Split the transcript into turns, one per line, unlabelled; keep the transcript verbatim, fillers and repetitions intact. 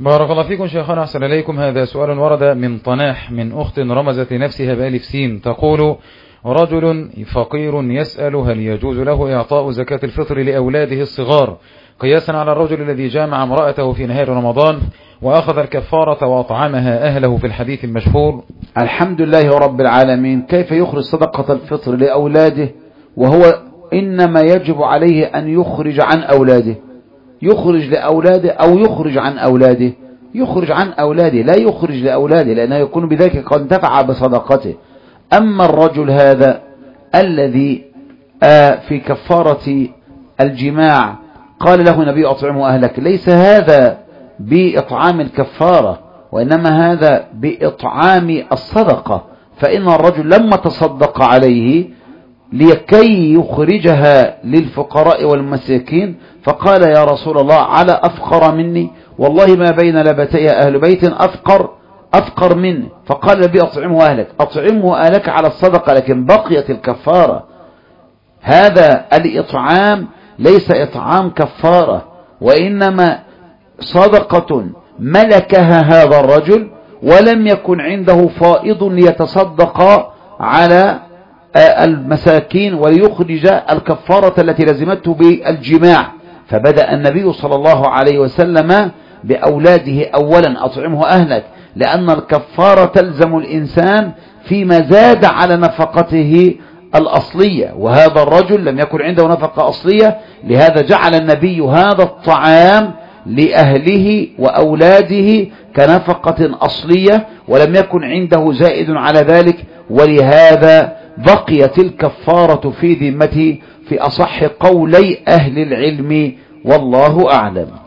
بارك الله فيكم شيخنا، أحسن إليكم. هذا سؤال ورد من طناح من أخت رمزت لنفسها بألف سين، تقول: رجل فقير يسأل هل يجوز له إعطاء زكاة الفطر لأولاده الصغار قياسا على الرجل الذي جامع امرأته في نهار رمضان وأخذ الكفارة وأطعمها أهله في الحديث المشهور؟
الحمد لله رب العالمين. كيف يخرج صدقة الفطر لأولاده وهو إنما يجب عليه أن يخرج عن أولاده؟ يخرج لأولاده أو يخرج عن أولاده؟ يخرج عن أولاده، لا يخرج لأولاده، لأنه يكون بذلك قد انتفع بصدقته. أما الرجل هذا الذي آه في كفارة الجماع قال له النبي أطعمه أهلك، ليس هذا بإطعام الكفارة، وإنما هذا بإطعام الصدقة. فإن الرجل لما تصدق عليه لكي يخرجها للفقراء والمساكين فقال: يا رسول الله، على أفقر مني؟ والله ما بين لبتي أهل بيت أفقر أفقر مني. فقال النبي: أطعمه أهلك. أطعمه أهلك على الصدقة، لكن بقيت الكفارة. هذا الإطعام ليس إطعام كفارة، وإنما صدقة ملكها هذا الرجل ولم يكن عنده فائض ليتصدق على المساكين وليخرج الكفارة التي لزمته بالجماع. فبدأ النبي صلى الله عليه وسلم بأولاده أولا: أطعمه أهلك، لأن الكفارة تلزم الإنسان فيما زاد على نفقته الأصلية، وهذا الرجل لم يكن عنده نفقة أصلية، لهذا جعل النبي هذا الطعام لأهله وأولاده كنفقة أصلية، ولم يكن عنده زائد على ذلك، ولهذا بقيت الكفارة في ذمته في أصح قولي أهل العلم، والله أعلم.